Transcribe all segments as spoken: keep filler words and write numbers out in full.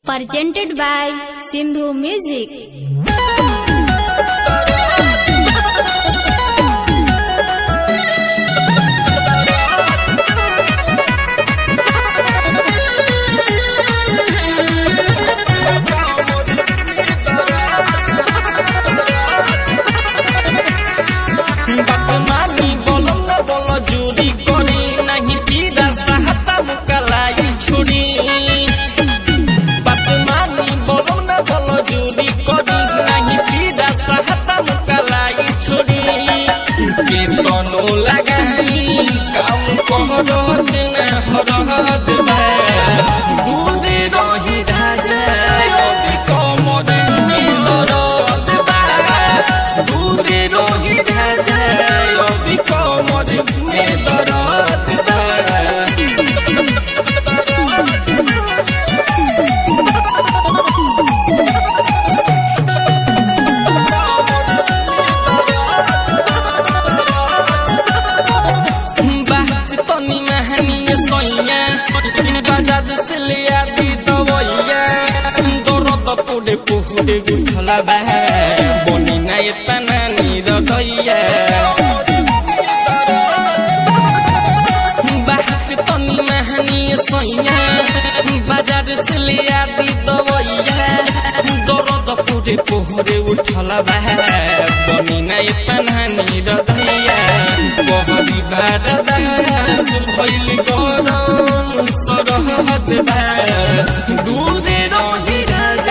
presented by Sindhu Music. पुहरे गुठला बा बनी ना इतना नीर दैया बात तनी महनी सैया बाजार से ले आदि दवैया दर्द पूरे पुहरे उठला बा बनी ना इतना नीर दैया बहरी भारत भइल गरम सरहद बा दूरे रही राजा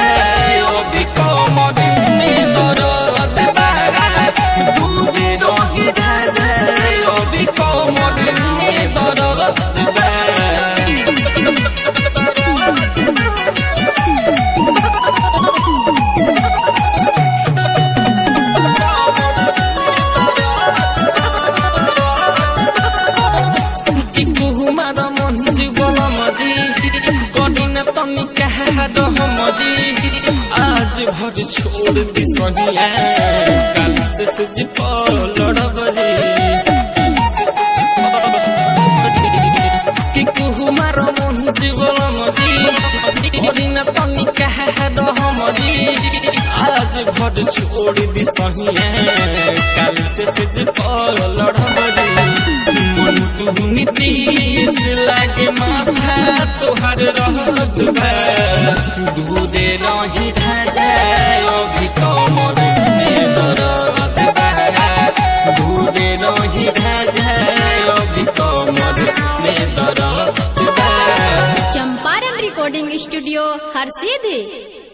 आज भर छोड़ दी सोनिया कल से तुझ पर लड़ब कि कुमार मन जीवन मजी हरी न तनी कह रहम जी आज भर छोड़ दी सोनिया कल से तुझ पर लड़ब मन तू नीतीश लागे माथा तोहर रहत बा दूरे रही राजा अभी कमर में दर्द बा दूरे रही राजा अभी कमर में दर्द बा। Champaran recording studio Harsiddhi.